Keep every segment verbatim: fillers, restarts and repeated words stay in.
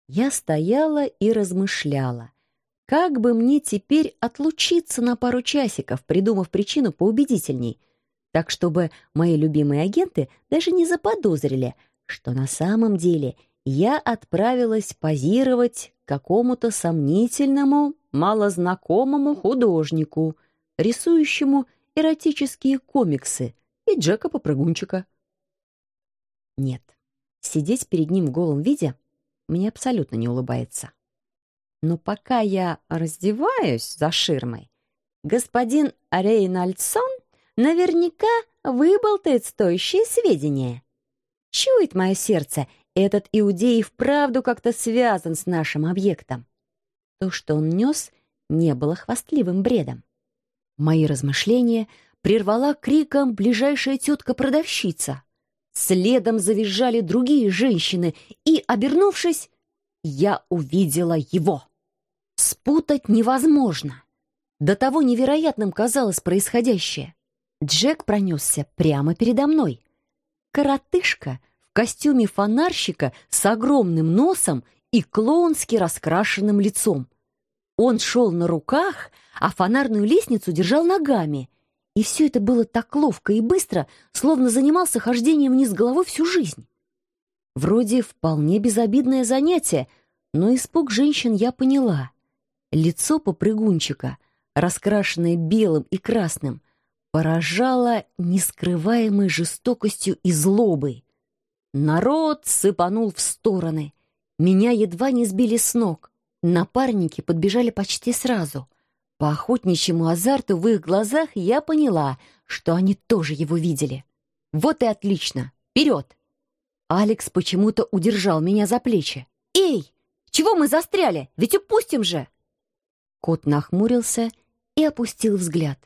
Я стояла и размышляла, как бы мне теперь отлучиться на пару часиков, придумав причину поубедительней, так чтобы мои любимые агенты даже не заподозрили, что на самом деле я отправилась позировать какому-то сомнительному, малознакомому художнику, рисующему эротические комиксы и Джека-попрыгунчика. Нет, сидеть перед ним в голом виде мне абсолютно не улыбается. Но пока я раздеваюсь за ширмой, господин Рейнольдсон наверняка выболтает стоящие сведения. Чует мое сердце, этот иудей вправду как-то связан с нашим объектом. То, что он нес, не было хвастливым бредом. Мои размышления прервала криком ближайшая тетка-продавщица. Следом завизжали другие женщины, и, обернувшись, я увидела его. Спутать невозможно. До того невероятным казалось происходящее. Джек пронесся прямо передо мной. Коротышка в костюме фонарщика с огромным носом и клоунски раскрашенным лицом. Он шел на руках, а фонарную лестницу держал ногами. И все это было так ловко и быстро, словно занимался хождением вниз головой всю жизнь. Вроде вполне безобидное занятие, но испуг женщин я поняла. Лицо попрыгунчика, раскрашенное белым и красным, поражало нескрываемой жестокостью и злобой. Народ сыпанул в стороны. Меня едва не сбили с ног. Напарники подбежали почти сразу. По охотничьему азарту в их глазах я поняла, что они тоже его видели. Вот и отлично. Вперед! Алекс почему-то удержал меня за плечи. «Эй, чего мы застряли? Ведь упустим же!» Кот нахмурился и опустил взгляд.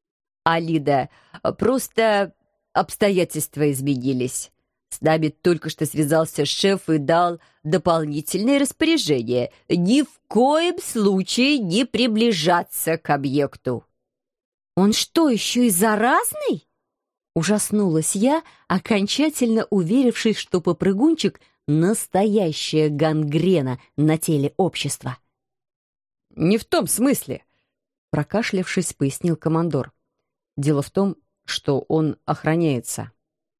«Алида, просто обстоятельства изменились. С нами только что связался шеф и дал дополнительное распоряжение ни в коем случае не приближаться к объекту». «Он что, еще и заразный?» Ужаснулась я, окончательно уверившись, что попрыгунчик — настоящая гангрена на теле общества. «Не в том смысле», — прокашлявшись, пояснил командор. «Дело в том, что он охраняется».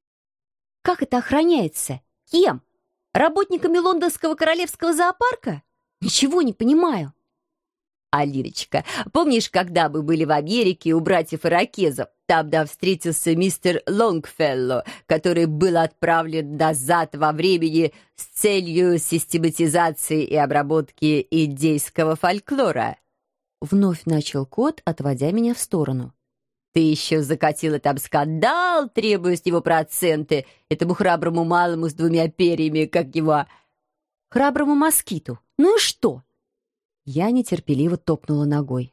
«Как это охраняется? Кем? Работниками лондонского королевского зоопарка? Ничего не понимаю». «Алирочка, помнишь, когда мы были в Америке у братьев-иракезов? Там нам встретился мистер Лонгфелло, который был отправлен назад во времени с целью систематизации и обработки индейского фольклора». Вновь начал кот, отводя меня в сторону. «Ты еще закатила там скандал, требуя с него проценты, этому храброму малому с двумя перьями, как его...» «Храброму москиту. Ну и что?» Я нетерпеливо топнула ногой.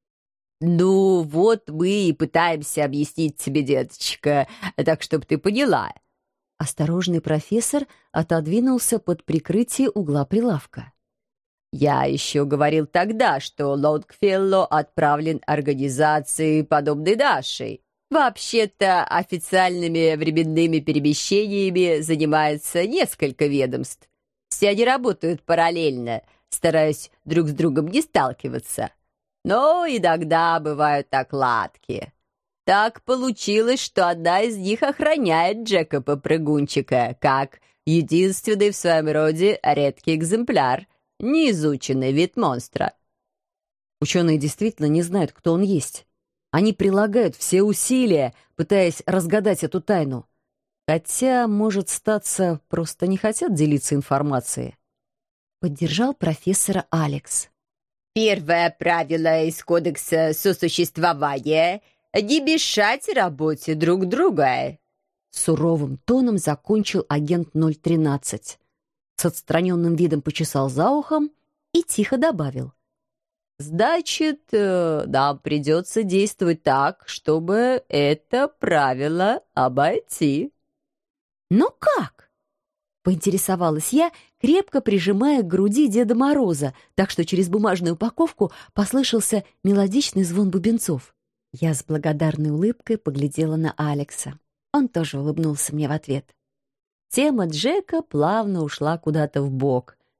«Ну, вот мы и пытаемся объяснить тебе, деточка, так, чтобы ты поняла». Осторожный профессор отодвинулся под прикрытие угла прилавка. «Я еще говорил тогда, что Лонгфелло отправлен организацией, подобной нашей. Вообще-то официальными временными перемещениями занимается несколько ведомств. Все они работают параллельно, стараясь друг с другом не сталкиваться. Но иногда бывают окладки. Так получилось, что одна из них охраняет Джека-попрыгунчика, как единственный в своем роде редкий экземпляр, неизученный вид монстра». Ученые действительно не знают, кто он есть. Они прилагают все усилия, пытаясь разгадать эту тайну. Хотя, может статься, просто не хотят делиться информацией. Поддержал профессора Алекс. «Первое правило из кодекса сосуществования — не мешать работе друг друга». Суровым тоном закончил агент ноль тринадцать. С отстраненным видом почесал за ухом и тихо добавил. «Значит, э, нам придется действовать так, чтобы это правило обойти». «Но как?» — поинтересовалась я, крепко прижимая к груди Деда Мороза, так что через бумажную упаковку послышался мелодичный звон бубенцов. Я с благодарной улыбкой поглядела на Алекса. Он тоже улыбнулся мне в ответ. Тема Джека плавно ушла куда-то вбок,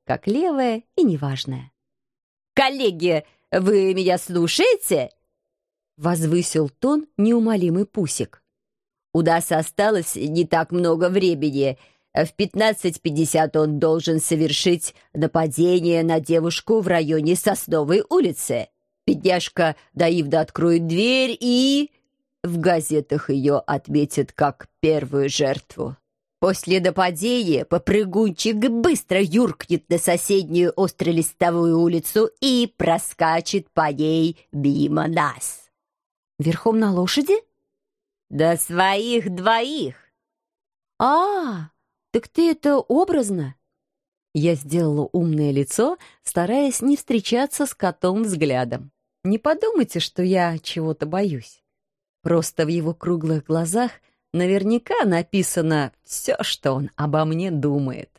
как левая и неважная. «Коллеги, вы меня слушаете?» Возвысил тон неумолимый Пусик. «У нас осталось не так много времени. В пятнадцать пятьдесят он должен совершить нападение на девушку в районе Сосновой улицы. Бедняжка наивно откроет дверь и... в газетах ее отметят как первую жертву. После нападения попрыгунчик быстро юркнет на соседнюю остролистовую улицу и проскачет по ней мимо нас». «Верхом на лошади?» «Да своих двоих!» «А, так ты это образно?» Я сделала умное лицо, стараясь не встречаться с котом взглядом. Не подумайте, что я чего-то боюсь. Просто в его круглых глазах наверняка написано все, что он обо мне думает.